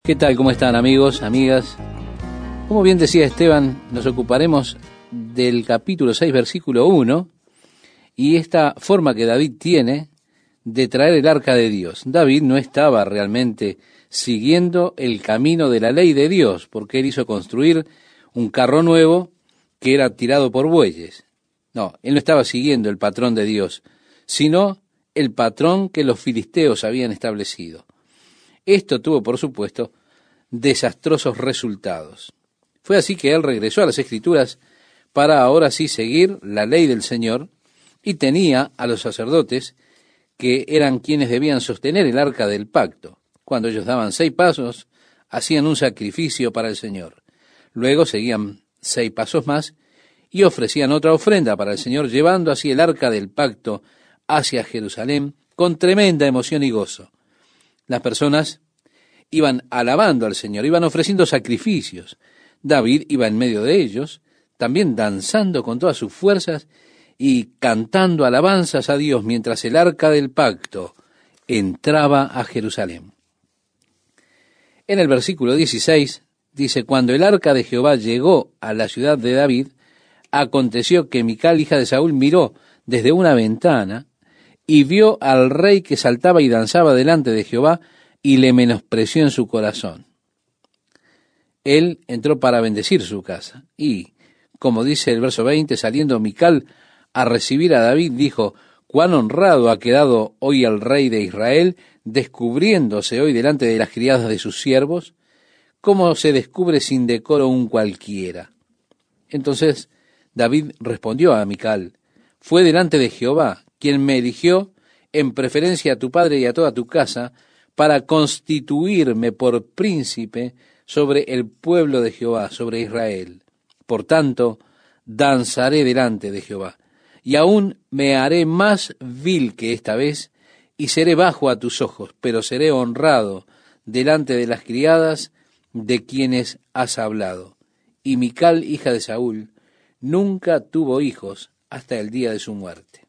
¿Qué tal? ¿Cómo están, amigos, amigas? Como bien decía Esteban, nos ocuparemos del capítulo 6, versículo 1, y esta forma que David tiene de traer el arca de Dios. David no estaba realmente siguiendo el camino de la ley de Dios, porque él hizo construir un carro nuevo que era tirado por bueyes. No, él no estaba siguiendo el patrón de Dios, sino el patrón que los filisteos habían establecido. Esto tuvo, por supuesto, desastrosos resultados. Fue así que él regresó a las Escrituras para ahora sí seguir la ley del Señor, y tenía a los sacerdotes que eran quienes debían sostener el arca del pacto. Cuando ellos daban 6 pasos, hacían un sacrificio para el Señor. Luego seguían 6 pasos más y ofrecían otra ofrenda para el Señor, llevando así el arca del pacto hacia Jerusalén con tremenda emoción y gozo. Las personas iban alabando al Señor, iban ofreciendo sacrificios. David iba en medio de ellos, también danzando con todas sus fuerzas y cantando alabanzas a Dios mientras el arca del pacto entraba a Jerusalén. En el versículo 16 dice: cuando el arca de Jehová llegó a la ciudad de David, aconteció que Mical, hija de Saúl, miró desde una ventana y vio al rey que saltaba y danzaba delante de Jehová, y le menospreció en su corazón. Él entró para bendecir su casa, y, como dice el verso 20, saliendo Mical a recibir a David, dijo: cuán honrado ha quedado hoy el rey de Israel, descubriéndose hoy delante de las criadas de sus siervos, como se descubre sin decoro un cualquiera. Entonces David respondió a Mical: fue delante de Jehová, quien me eligió en preferencia a tu padre y a toda tu casa, para constituirme por príncipe sobre el pueblo de Jehová, sobre Israel. Por tanto, danzaré delante de Jehová, y aún me haré más vil que esta vez, y seré bajo a tus ojos, pero seré honrado delante de las criadas de quienes has hablado. Y Mical, hija de Saúl, nunca tuvo hijos hasta el día de su muerte.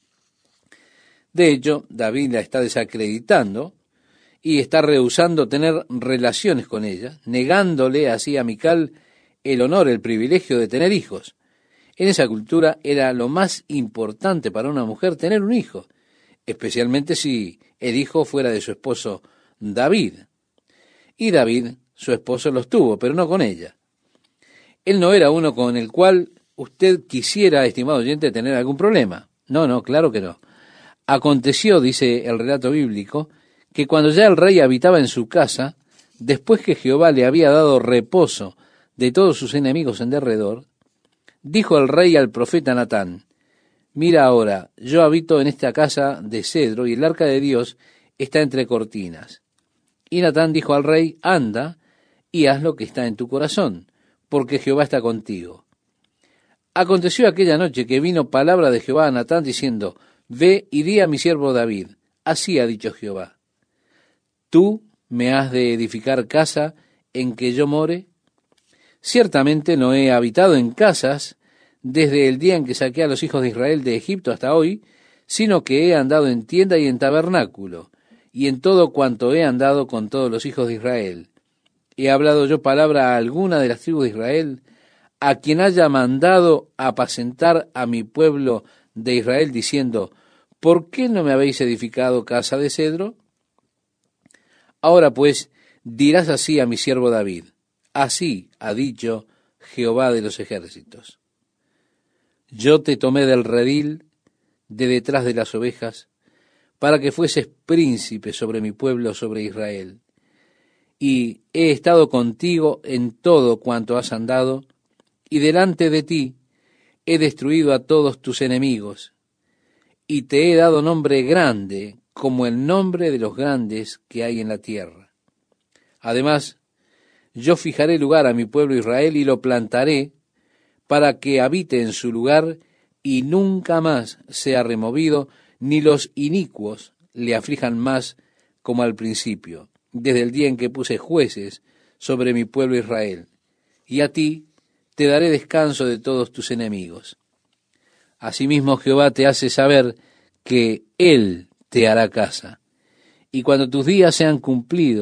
De hecho, David la está desacreditando y está rehusando tener relaciones con ella, negándole así a Mical el honor, el privilegio de tener hijos. En esa cultura era lo más importante para una mujer tener un hijo, especialmente si el hijo fuera de su esposo David. Y David, su esposo, los tuvo, pero no con ella. Él no era uno con el cual usted quisiera, estimado oyente, tener algún problema. No, claro que no. Aconteció, dice el relato bíblico, que cuando ya el rey habitaba en su casa, después que Jehová le había dado reposo de todos sus enemigos en derredor, dijo el rey al profeta Natán: mira ahora, yo habito en esta casa de cedro y el arca de Dios está entre cortinas. Y Natán dijo al rey: anda y haz lo que está en tu corazón, porque Jehová está contigo. Aconteció aquella noche que vino palabra de Jehová a Natán diciendo: ve y di a mi siervo David, así ha dicho Jehová: ¿tú me has de edificar casa en que yo more? Ciertamente no he habitado en casas desde el día en que saqué a los hijos de Israel de Egipto hasta hoy, sino que he andado en tienda y en tabernáculo, y en todo cuanto he andado con todos los hijos de Israel. ¿He hablado yo palabra a alguna de las tribus de Israel, a quien haya mandado apacentar a mi pueblo de Israel, diciendo: ¿por qué no me habéis edificado casa de cedro? Ahora pues dirás así a mi siervo David: así ha dicho Jehová de los ejércitos: yo te tomé del redil, de detrás de las ovejas, para que fueses príncipe sobre mi pueblo, sobre Israel. Y he estado contigo en todo cuanto has andado, y delante de ti he destruido a todos tus enemigos, y te he dado nombre grande, como el nombre de los grandes que hay en la tierra. Además, yo fijaré lugar a mi pueblo Israel y lo plantaré para que habite en su lugar y nunca más sea removido, ni los inicuos le aflijan más como al principio, desde el día en que puse jueces sobre mi pueblo Israel. Y a ti te daré descanso de todos tus enemigos. Asimismo Jehová te hace saber que Él te hará casa. Y cuando tus días sean cumplidos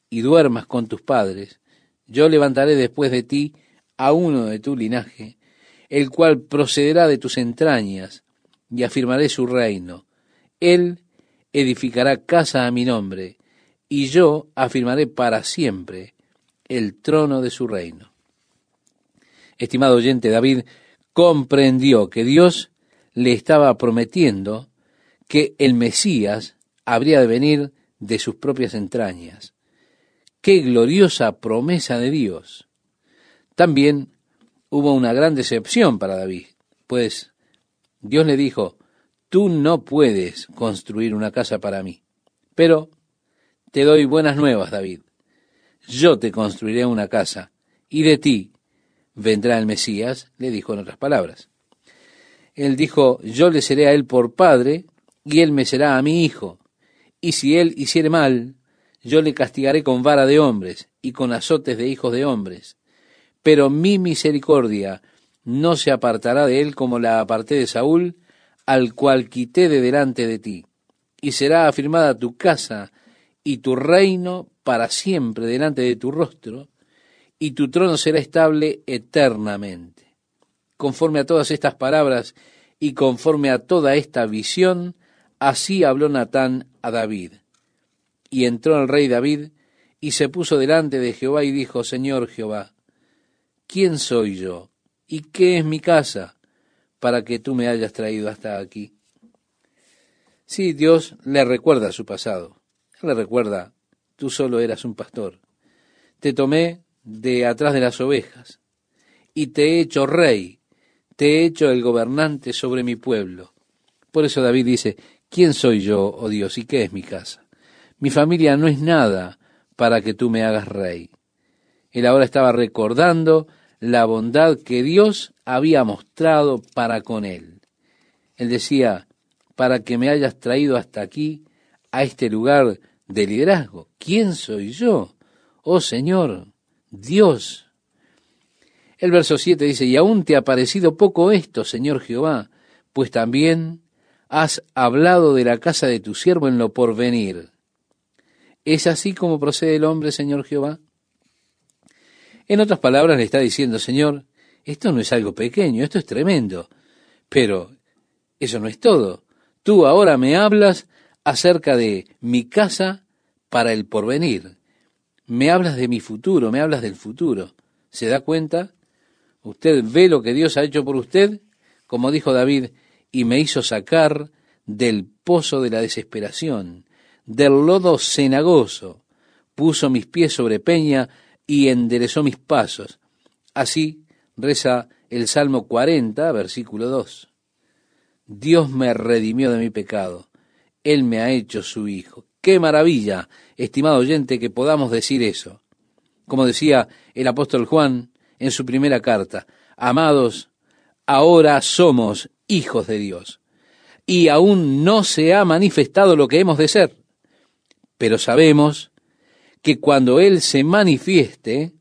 y duermas con tus padres, yo levantaré después de ti a uno de tu linaje, el cual procederá de tus entrañas, y afirmaré su reino. Él edificará casa a mi nombre, y yo afirmaré para siempre el trono de su reino. Estimado oyente, David comprendió que Dios le estaba prometiendo que el Mesías habría de venir de sus propias entrañas. ¡Qué gloriosa promesa de Dios! También hubo una gran decepción para David, pues Dios le dijo: tú no puedes construir una casa para mí, pero te doy buenas nuevas, David. Yo te construiré una casa, y de ti vendrá el Mesías, le dijo en otras palabras. Él dijo: yo le seré a él por padre, y él me será a mi hijo. Y si él hiciere mal, yo le castigaré con vara de hombres, y con azotes de hijos de hombres. Pero mi misericordia no se apartará de él como la aparté de Saúl, al cual quité de delante de ti. Y será afirmada tu casa y tu reino para siempre delante de tu rostro, y tu trono será estable eternamente. Conforme a todas estas palabras y conforme a toda esta visión, así habló Natán a David. Y entró el rey David y se puso delante de Jehová y dijo: Señor Jehová, ¿quién soy yo? ¿Y qué es mi casa para que tú me hayas traído hasta aquí? Sí, Dios le recuerda su pasado. Le recuerda: tú solo eras un pastor. Te tomé de atrás de las ovejas y te he hecho rey, te he hecho el gobernante sobre mi pueblo. Por eso David dice: ¿quién soy yo, oh Dios, y qué es mi casa? Mi familia no es nada para que tú me hagas rey. Él ahora estaba recordando la bondad que Dios había mostrado para con él. Él decía: para que me hayas traído hasta aquí, a este lugar de liderazgo. ¿Quién soy yo? Oh Señor, Dios. El verso 7 dice: y aún te ha parecido poco esto, Señor Jehová, pues también has hablado de la casa de tu siervo en lo porvenir. ¿Es así como procede el hombre, Señor Jehová? En otras palabras le está diciendo: Señor, esto no es algo pequeño, esto es tremendo, pero eso no es todo. Tú ahora me hablas acerca de mi casa para el porvenir. Me hablas de mi futuro, me hablas del futuro. ¿Se da cuenta? Usted ve lo que Dios ha hecho por usted, como dijo David: y me hizo sacar del pozo de la desesperación, del lodo cenagoso, puso mis pies sobre peña y enderezó mis pasos. Así reza el Salmo 40, versículo 2. Dios me redimió de mi pecado, Él me ha hecho su hijo. ¡Qué maravilla, estimado oyente, que podamos decir eso! Como decía el apóstol Juan en su primera carta: amados, ahora somos hijos de Dios, y aún no se ha manifestado lo que hemos de ser, pero sabemos que cuando Él se manifieste,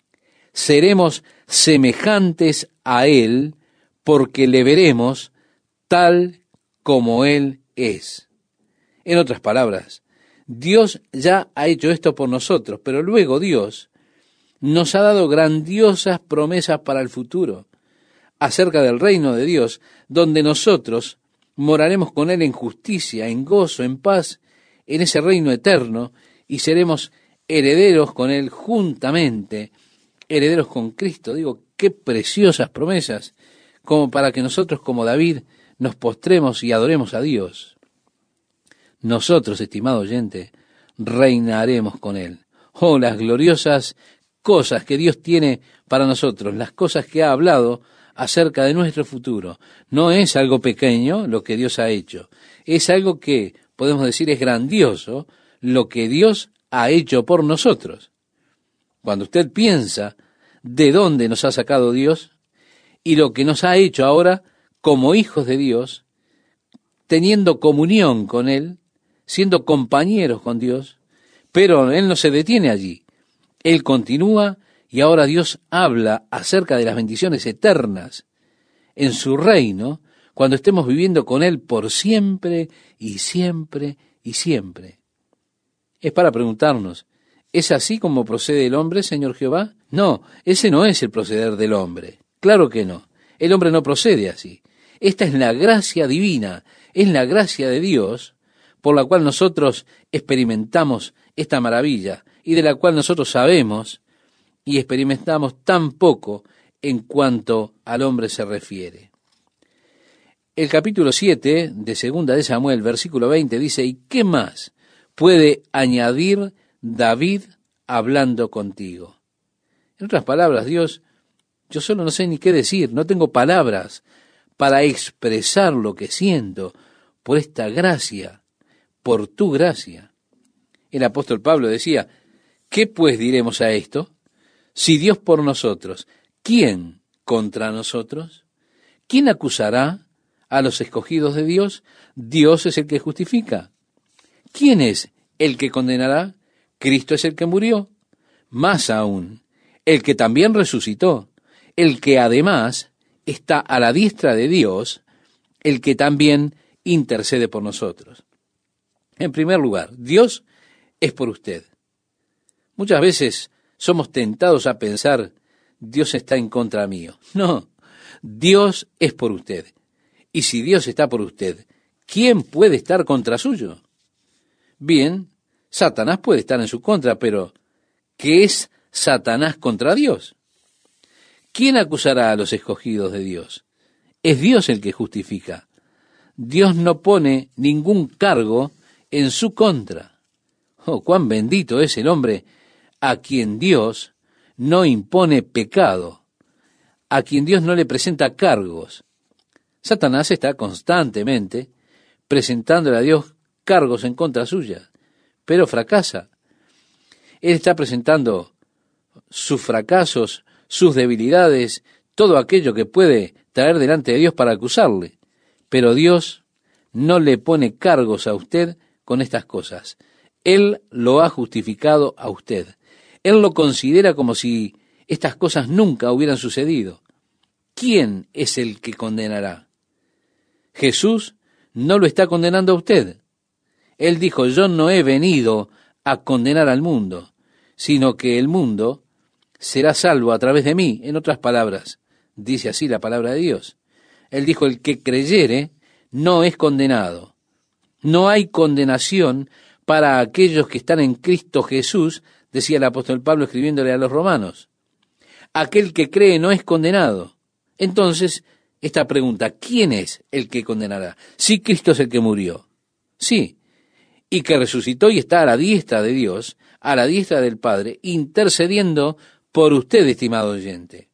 seremos semejantes a Él, porque le veremos tal como Él es. En otras palabras, Dios ya ha hecho esto por nosotros, pero luego Dios nos ha dado grandiosas promesas para el futuro, acerca del reino de Dios, donde nosotros moraremos con Él en justicia, en gozo, en paz, en ese reino eterno, y seremos herederos con Él juntamente, herederos con Cristo. Digo, qué preciosas promesas, como para que nosotros, como David, nos postremos y adoremos a Dios. Nosotros, estimado oyente, reinaremos con Él. Oh, las gloriosas cosas que Dios tiene para nosotros, las cosas que ha hablado acerca de nuestro futuro. No es algo pequeño lo que Dios ha hecho, es algo que podemos decir es grandioso, lo que Dios ha hecho por nosotros. Cuando usted piensa de dónde nos ha sacado Dios y lo que nos ha hecho ahora como hijos de Dios, teniendo comunión con Él, siendo compañeros con Dios, pero Él no se detiene allí. Él continúa y ahora Dios habla acerca de las bendiciones eternas en su reino cuando estemos viviendo con Él por siempre y siempre y siempre. Es para preguntarnos, ¿Es así como procede el hombre, Señor Jehová? No, ese no es el proceder del hombre. Claro que no. El hombre no procede así. Esta es la gracia divina, es la gracia de Dios, por la cual nosotros experimentamos esta maravilla y de la cual nosotros sabemos y experimentamos tan poco en cuanto al hombre se refiere. El capítulo 7 de Segunda de Samuel, versículo 20, dice, ¿y qué más puede añadir David hablando contigo? En otras palabras, Dios, yo solo no sé ni qué decir, no tengo palabras para expresar lo que siento por esta gracia, por tu gracia. El apóstol Pablo decía, ¿qué pues diremos a esto? Si Dios por nosotros, ¿quién contra nosotros? ¿Quién acusará a los escogidos de Dios? Dios es el que justifica. ¿Quién es el que condenará? Cristo es el que murió. Más aún, el que también resucitó, el que además está a la diestra de Dios, el que también intercede por nosotros. En primer lugar, Dios es por usted. Muchas veces somos tentados a pensar, Dios está en contra mío. No, Dios es por usted. Y si Dios está por usted, ¿quién puede estar contra suyo? Bien, Satanás puede estar en su contra, pero ¿qué es Satanás contra Dios? ¿Quién acusará a los escogidos de Dios? Es Dios el que justifica. Dios no pone ningún cargo en su contra. Oh, cuán bendito es el hombre a quien Dios no impone pecado, a quien Dios no le presenta cargos. Satanás está constantemente presentándole a Dios cargos en contra suya, pero fracasa. Él está presentando sus fracasos, sus debilidades, todo aquello que puede traer delante de Dios para acusarle. Pero Dios no le pone cargos a usted con estas cosas. Él lo ha justificado a usted. Él lo considera como si estas cosas nunca hubieran sucedido. ¿Quién es el que condenará? Jesús no lo está condenando a usted. Él dijo, yo no he venido a condenar al mundo, sino que el mundo será salvo a través de mí. En otras palabras, dice así la palabra de Dios. Él dijo, el que creyere no es condenado. No hay condenación para aquellos que están en Cristo Jesús, decía el apóstol Pablo escribiéndole a los romanos. Aquel que cree no es condenado. Entonces, esta pregunta, ¿quién es el que condenará? Sí, Cristo es el que murió. Sí, y que resucitó y está a la diestra de Dios, a la diestra del Padre, intercediendo por usted, estimado oyente.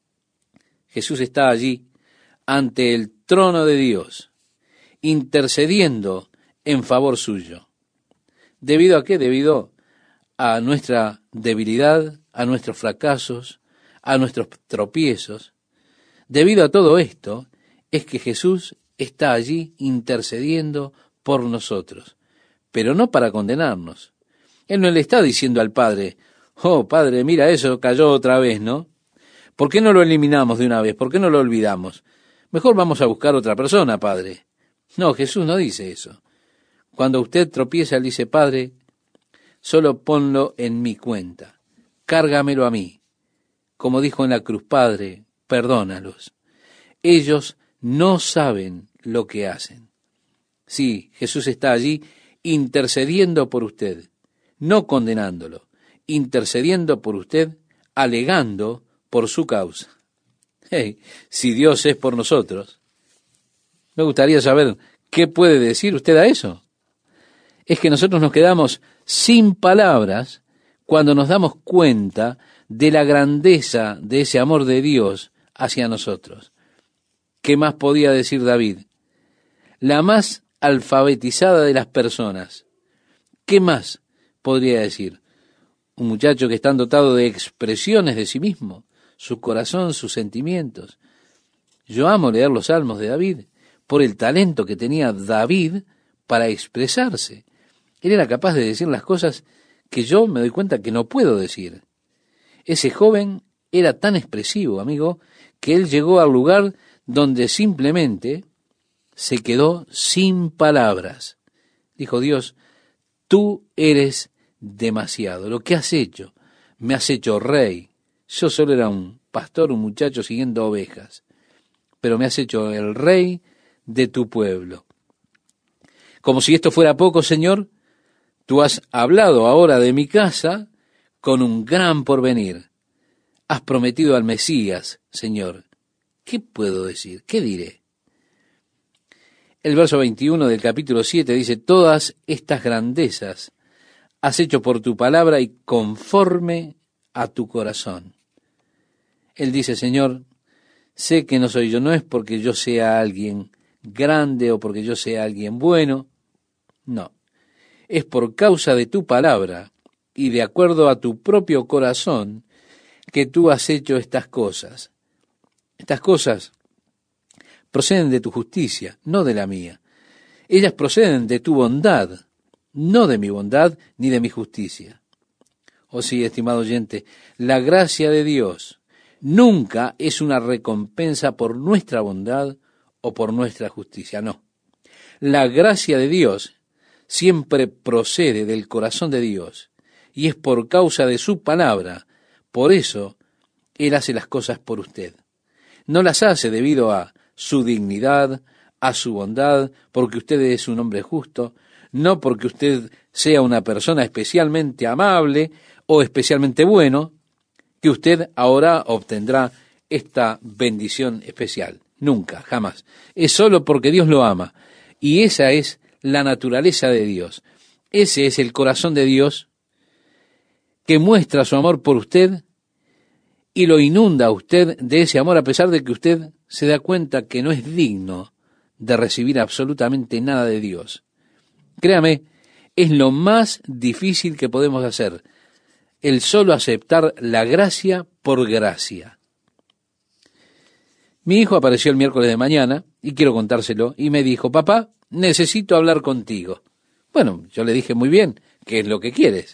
Jesús está allí, ante el trono de Dios, intercediendo en favor suyo. ¿Debido a qué? Debido a nuestra debilidad, a nuestros fracasos, a nuestros tropiezos. Debido a todo esto, es que Jesús está allí intercediendo por nosotros, pero no para condenarnos. Él no le está diciendo al Padre, oh Padre, mira eso, cayó otra vez, ¿no? ¿Por qué no lo eliminamos de una vez? ¿Por qué no lo olvidamos? Mejor vamos a buscar otra persona, Padre. No, Jesús no dice eso. Cuando usted tropieza, Él dice, Padre, solo ponlo en mi cuenta, cárgamelo a mí. Como dijo en la cruz, Padre, perdónalos. Ellos no saben lo que hacen. Sí, Jesús está allí intercediendo por usted, no condenándolo, intercediendo por usted, alegando por su causa. Hey, si Dios es por nosotros, me gustaría saber qué puede decir usted a eso. Es que nosotros nos quedamos sin palabras cuando nos damos cuenta de la grandeza de ese amor de Dios hacia nosotros. ¿Qué más podía decir David? La más alfabetizada de las personas. ¿Qué más podría decir? Un muchacho que está dotado de expresiones de sí mismo, su corazón, sus sentimientos. Yo amo leer los salmos de David por el talento que tenía David para expresarse. Él era capaz de decir las cosas que yo me doy cuenta que no puedo decir. Ese joven era tan expresivo, amigo, que él llegó al lugar donde simplemente se quedó sin palabras. Dijo Dios, tú eres demasiado. Lo que has hecho, me has hecho rey. Yo solo era un pastor, un muchacho siguiendo ovejas, pero me has hecho el rey de tu pueblo. Como si esto fuera poco, Señor, tú has hablado ahora de mi casa con un gran porvenir. Has prometido al Mesías, Señor. ¿Qué puedo decir? ¿Qué diré? El verso 21 del capítulo 7 dice, todas estas grandezas has hecho por tu palabra y conforme a tu corazón. Él dice, Señor, sé que no soy yo, no es porque yo sea alguien grande o porque yo sea alguien bueno, no, es por causa de tu palabra y de acuerdo a tu propio corazón que tú has hecho estas cosas. Estas cosas proceden de tu justicia, no de la mía. Ellas proceden de tu bondad, no de mi bondad ni de mi justicia. Oh sí, estimado oyente, la gracia de Dios nunca es una recompensa por nuestra bondad o por nuestra justicia, no. La gracia de Dios siempre procede del corazón de Dios y es por causa de su palabra. Por eso Él hace las cosas por usted. No las hace debido a su dignidad, a su bondad, porque usted es un hombre justo, no porque usted sea una persona especialmente amable o especialmente bueno, que usted ahora obtendrá esta bendición especial. Nunca, jamás. Es solo porque Dios lo ama. Y esa es la naturaleza de Dios. Ese es el corazón de Dios que muestra su amor por usted y lo inunda a usted de ese amor a pesar de que usted se da cuenta que no es digno de recibir absolutamente nada de Dios. Créame, es lo más difícil que podemos hacer, el solo aceptar la gracia por gracia. Mi hijo apareció el miércoles de mañana, y quiero contárselo, y me dijo, papá, necesito hablar contigo. Bueno, yo le dije, muy bien, ¿qué es lo que quieres?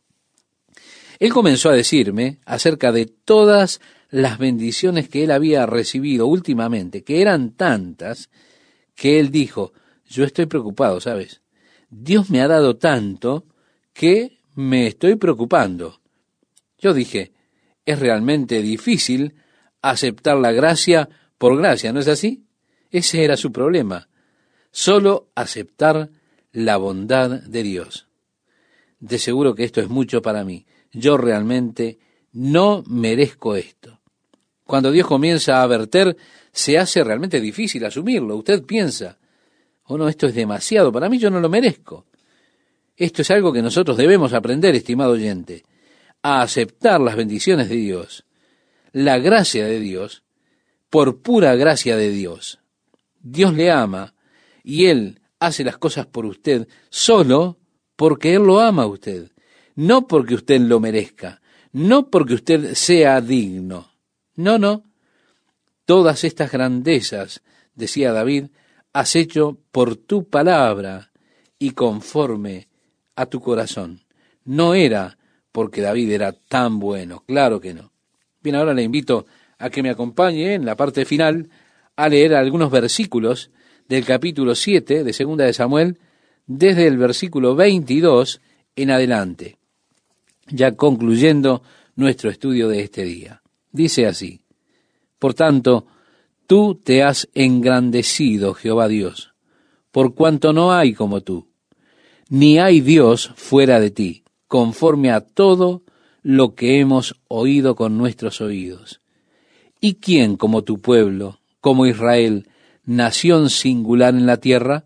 Él comenzó a decirme acerca de todas las bendiciones que él había recibido últimamente, que eran tantas, que él dijo, yo estoy preocupado, ¿sabes? Dios me ha dado tanto que me estoy preocupando. Yo dije, es realmente difícil aceptar la gracia por gracia, ¿no es así? Ese era su problema, solo aceptar la bondad de Dios. De seguro que esto es mucho para mí. Yo realmente no merezco esto. Cuando Dios comienza a verter, se hace realmente difícil asumirlo. Usted piensa, oh no, esto es demasiado, para mí yo no lo merezco. Esto es algo que nosotros debemos aprender, estimado oyente, a aceptar las bendiciones de Dios, la gracia de Dios, por pura gracia de Dios. Dios le ama y Él hace las cosas por usted solo porque Él lo ama a usted, no porque usted lo merezca, no porque usted sea digno. No, no. Todas estas grandezas, decía David, has hecho por tu palabra y conforme a tu corazón. No era porque David era tan bueno, claro que no. Bien, ahora le invito a que me acompañe en la parte final a leer algunos versículos del capítulo 7 de Segunda de Samuel, desde el versículo 22 en adelante, ya concluyendo nuestro estudio de este día. Dice así, por tanto, tú te has engrandecido, Jehová Dios, por cuanto no hay como tú, ni hay Dios fuera de ti, conforme a todo lo que hemos oído con nuestros oídos. ¿Y quién como tu pueblo, como Israel, nación singular en la tierra?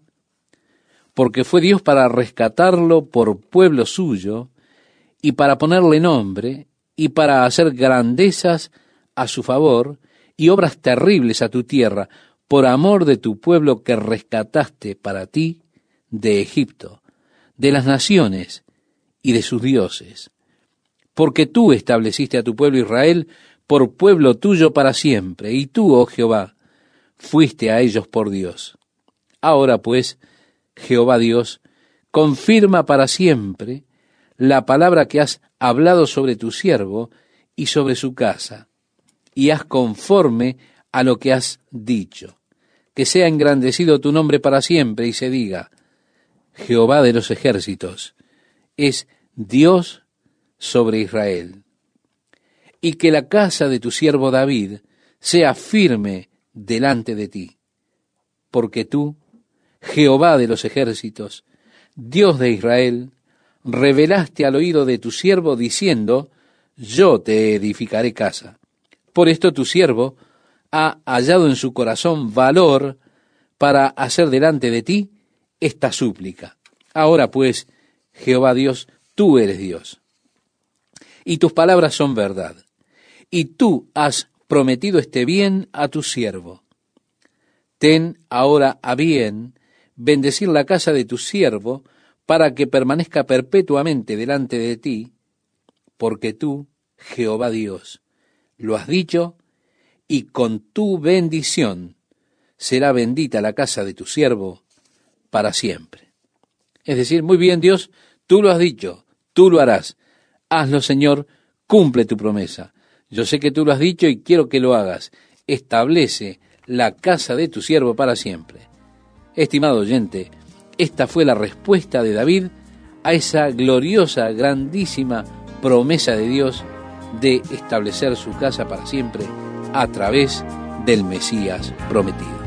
Porque fue Dios para rescatarlo por pueblo suyo, y para ponerle nombre, y para hacer grandezas a su favor, y obras terribles a tu tierra, por amor de tu pueblo que rescataste para ti de Egipto, de las naciones y de sus dioses. Porque tú estableciste a tu pueblo Israel por pueblo tuyo para siempre, y tú, oh Jehová, fuiste a ellos por Dios. Ahora pues, Jehová Dios, confirma para siempre la palabra que has hablado sobre tu siervo y sobre su casa, y haz conforme a lo que has dicho. Que sea engrandecido tu nombre para siempre, y se diga, Jehová de los ejércitos es Dios sobre Israel, y que la casa de tu siervo David sea firme delante de ti, porque tú, Jehová de los ejércitos, Dios de Israel, revelaste al oído de tu siervo diciendo, yo te edificaré casa. Por esto tu siervo ha hallado en su corazón valor para hacer delante de ti esta súplica. Ahora pues, Jehová Dios, tú eres Dios, y tus palabras son verdad, y tú has prometido este bien a tu siervo. Ten ahora a bien bendecir la casa de tu siervo, para que permanezca perpetuamente delante de ti, porque tú, Jehová Dios, lo has dicho, y con tu bendición será bendita la casa de tu siervo para siempre. Es decir, muy bien, Dios, tú lo has dicho, tú lo harás. Hazlo, Señor, cumple tu promesa. Yo sé que tú lo has dicho y quiero que lo hagas. Establece la casa de tu siervo para siempre. Estimado oyente, esta fue la respuesta de David a esa gloriosa, grandísima promesa de Dios de establecer su casa para siempre a través del Mesías prometido.